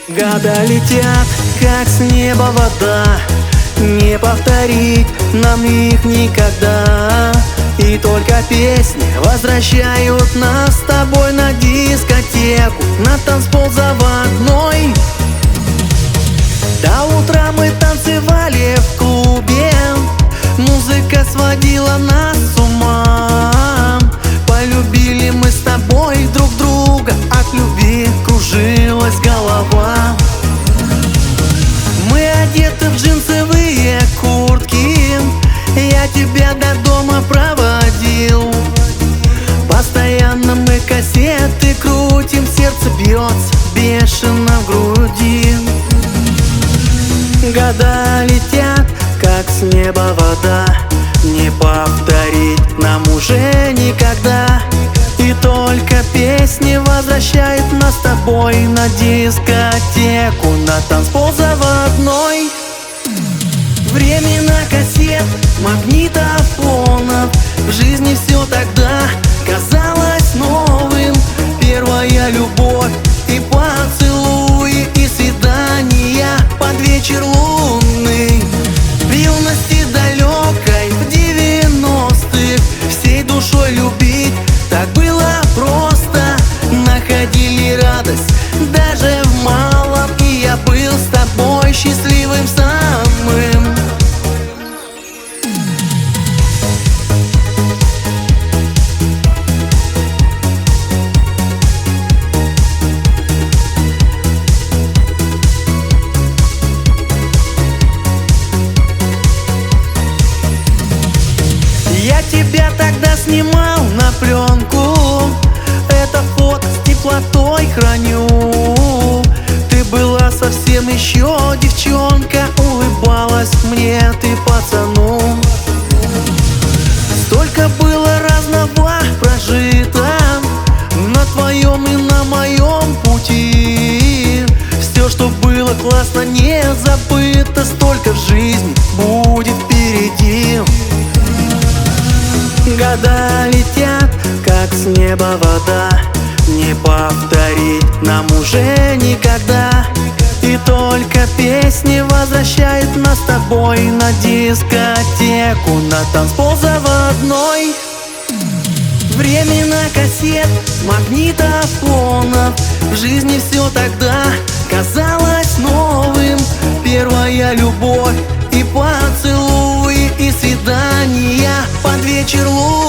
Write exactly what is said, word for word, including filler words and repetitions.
Года летят, как с неба вода, не повторить нам их никогда. И только песни возвращают нас с тобой на дискотеку, на танцпол заводной. До утра мы танцевали в клубе, музыка сводила нас с ума. Полюбили мы с тобой друг друга, от любви кружилась голова. Мы одеты в джинсовые куртки, я тебя до дома проводил. Постоянно мы кассеты крутим, сердце бьется бешено в груди. Года летят, как с неба вода, не повторить нам уже никогда. И только песни возвращают нас с тобой на дискотеку, на танцпол заводной. Времена кассет, магнитофонов, в жизни все тогда казалось новым. Первая любовь и поцелуи, и свидания под вечер лунный. В юности далекой, в девяностых, всей душой любить так было просто. Находили радость даже в малом, и я был с тобой счастливым самым. Я тебя тогда снимал на пленку, это фото с теплотой храню. Ты была совсем еще девчонка, улыбалась мне ты пацану. Столько было разного прожито на твоем и на моем пути. Все, что было классно, не забыто, столько в жизни будет впереди. Года летят, как с неба вода, не повторить нам уже никогда. И только песни возвращают нас с тобой на дискотеку, на танцпол заводной. Времена кассет, магнитофонов, в жизни все тогда казалось новым. Первая любовь и поцелуи, и свидания под вечер лунный.